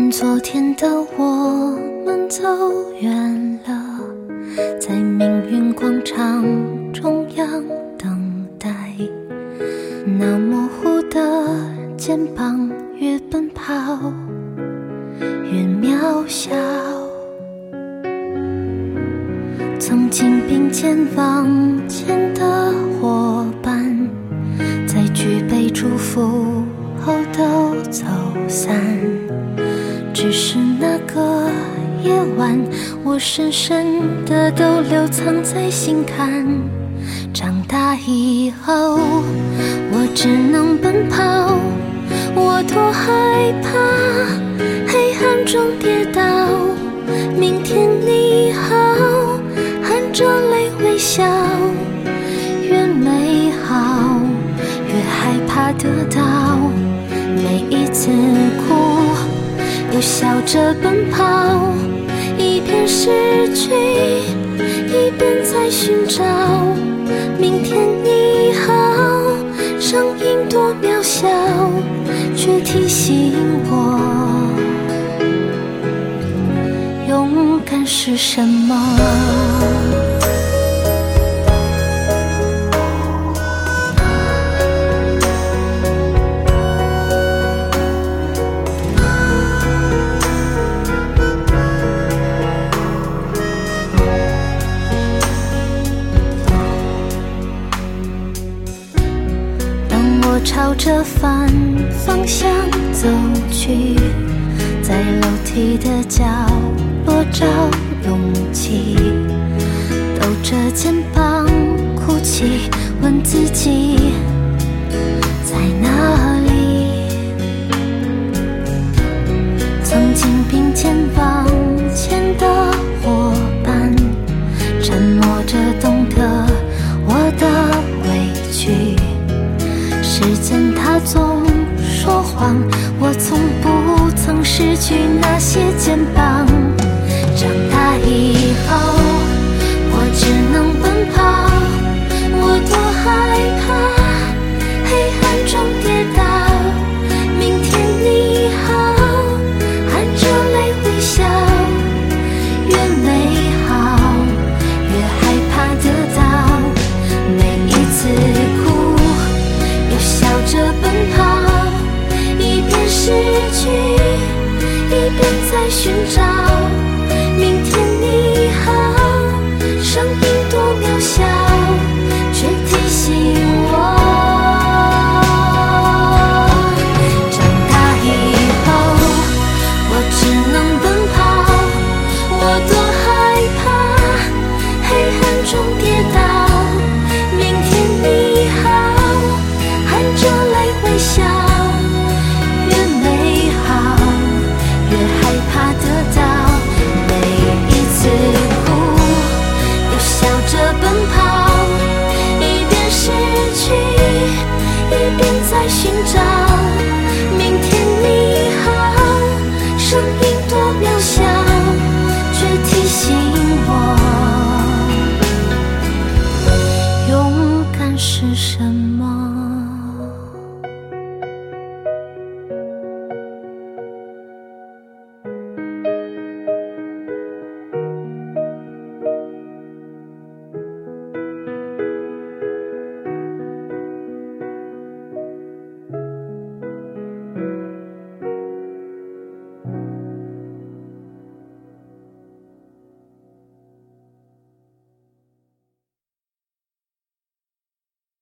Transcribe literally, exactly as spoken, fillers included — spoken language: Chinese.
愿昨天的我们走远了，在命运广场中央等待，那模糊的肩膀越奔跑越渺小。曾经并肩往前的伙伴，在举杯祝福后都走散，只是那个夜晚，我深深的都留藏在心坎。长大以后，我只能奔跑，我多害怕黑暗中跌倒。明天你好，含着泪微笑，越美好越害怕得到，每一次哭又笑着奔跑，一边失去一边在寻找。明天你好，声音多渺小，却提醒我勇敢是什么。朝着反方向走去，在楼梯的角落找勇气，抖着肩膀哭泣，问自己在哪里。曾经并肩往前的伙伴，沉默着懂得我的委屈。时间它总说谎，我从不曾失去那些肩膀。长大以后，我只能奔跑，我多害怕黑暗中跌倒。明天你好，含着泪微笑，越美好越害怕得到，每一次哭笑着奔跑，一边失去一边在寻找。明天你好，声音多渺小，却提醒我长大以后，我只能奔跑，我多害怕黑暗中跌倒。明天你好，含着泪微笑，越美好越害怕得到，每一次哭又笑着奔跑，一边失去一边在寻找。明天你好，声音多渺小，却提醒我勇敢是什么。